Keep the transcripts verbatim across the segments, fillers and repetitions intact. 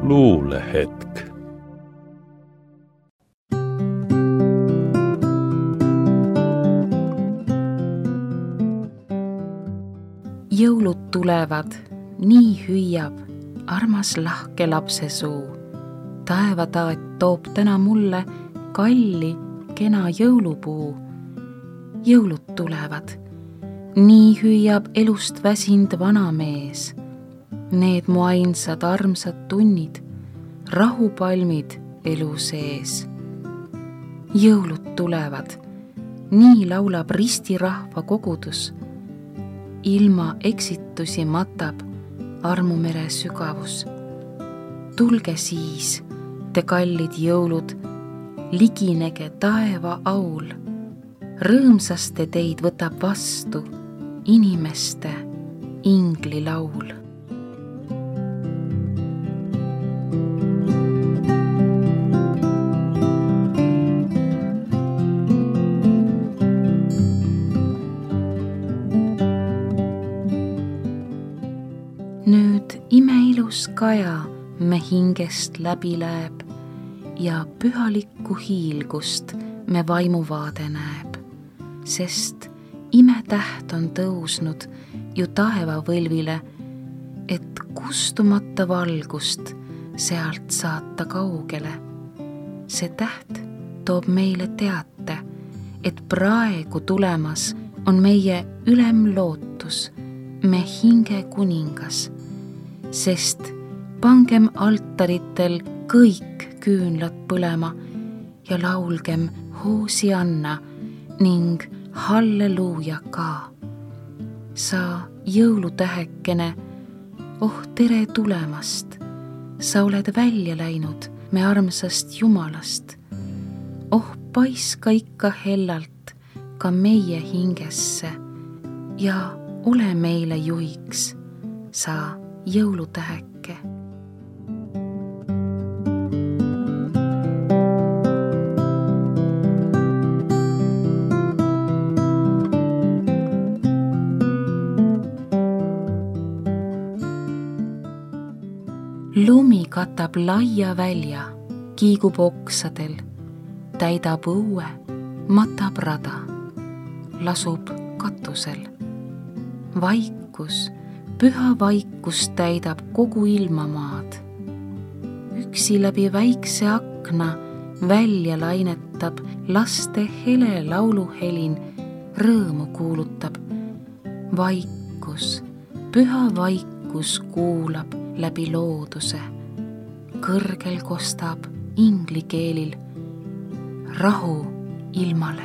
luulehetk. Jõulud tulevad, nii hüüab armas lahke lapse suu. Taevataat toob täna mulle kalli kena jõulupuu. Jõulud tulevad, nii hüüab elust väsind vanamees. Need mu ainsad armsad tunnid, rahupalmid elu sees. Jõulud tulevad, nii laulab ristirahva kogudus. Ilma eksitusi matab armumere sügavus. Tulge siis, te kallid jõulud, liginege taeva aul. Rõõmsaste teid võtab vastu inimeste ingli laul. Nüüd imeilus kaja me hingest läbi läheb ja pühalikku hiilgust me vaimuvaade näeb, sest imetäht on tõusnud ju taeva võlvile, et kustumata valgust sealt saata kaugele. See täht toob meile teate, et praegu tulemas on meie ülem lootus, me hinge kuningas, sest pangem altaritel kõik küünlad põlema ja laulgem Hoosianna ning halleluuja ka. Sa jõulutähekene, oh tere tulemast, sa oled välja läinud me armsast Jumalast. Oh paiska ikka hellalt ka meie hingesse ja ole meile juhiks, sa jõulutäheke. Lumi katab laia välja, kiigub oksadel, täidab õue, matab rada, lasub katusel. Vaikus, püha vaikus täidab kogu ilmamaad. Üksi läbi väikse akna välja lainetab laste hele lauluhelin, rõõmu kuulutab. Vaikus, püha vaikus kuulab läbi looduse. Kõrgel kostab ingli keelil rahu ilmale.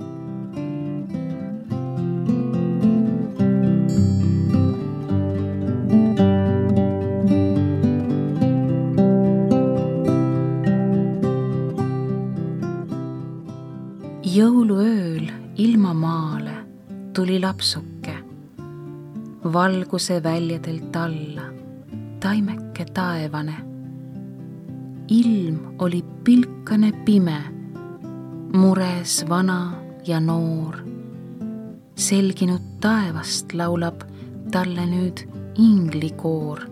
Jõuluööl ilmamaale tuli lapsuke, valguse väljadelt alla, taimeke taevane. Ilm oli pilkane pime, mures vana ja noor. Selginud taevast laulab talle nüüd inglikoor.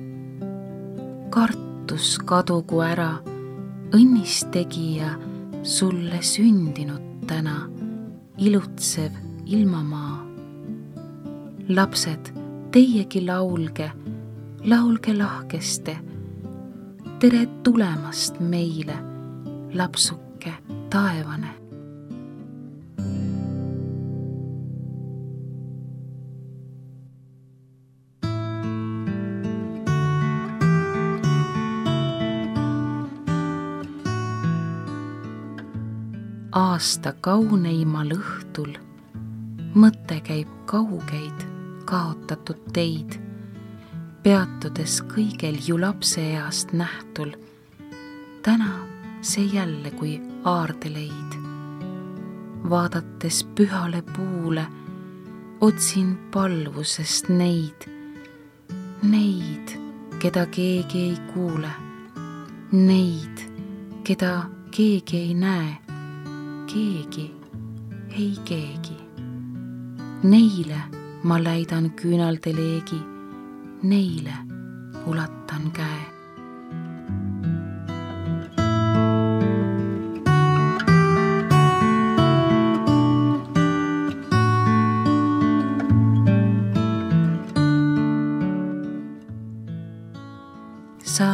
Kartus kadugu ära, õnnis tegija sulle sündinud täna, ilutsev ilmamaa. Lapsed, teiegi laulge, laulge lahkeste. Tere tulemast meile, lapsuke taevane. Aasta kauneimal õhtul mõte käib kaugeid kaotatud teid, peatudes kõigel ju lapse east nähtul. Täna see jälle kui aardeleid. Vaadates pühale puule, otsin palvusest neid, neid, keda keegi ei kuule, neid, keda keegi ei näe, keegi, ei keegi. Neile ma läidan küünalde leegi, neile ulatan käe.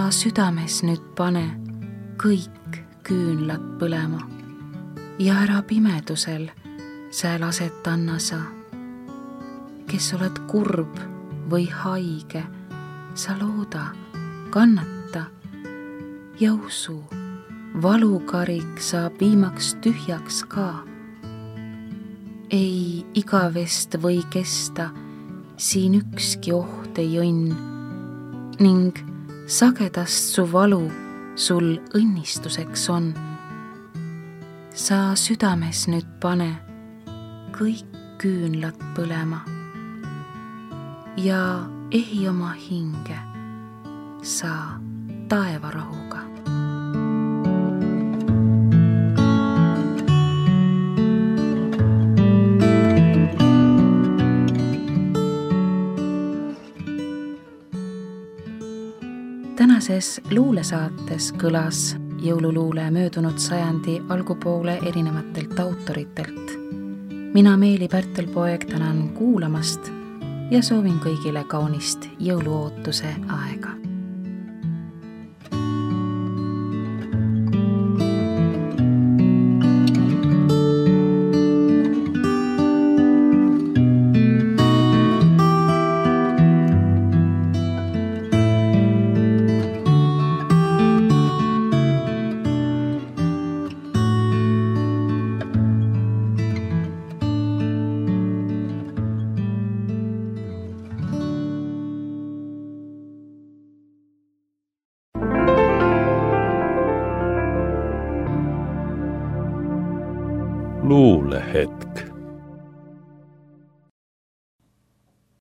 sa südames nüüd pane kõik küünlad põlema ja ära pimedusel sääl aset anna sa. Kes oled kurb või haige, sa looda, kannata ja usu, valukarik saab viimaks tühjaks ka. Ei igavest või kesta siin ükski oht ei õnn ning sagedast su valu sul õnnistuseks on. Sa südames nüüd pane kõik küünlad põlema ja ehi oma hinge sa taevarahuga. Tänases luulesaates kõlas jõululuule möödunud sajandi algupoole erinevatelt autoritelt. Mina Meeli Pärtel-Poeg tänan kuulamast ja soovin kõigile kaunist jõuluootuse aega. Luulehetk.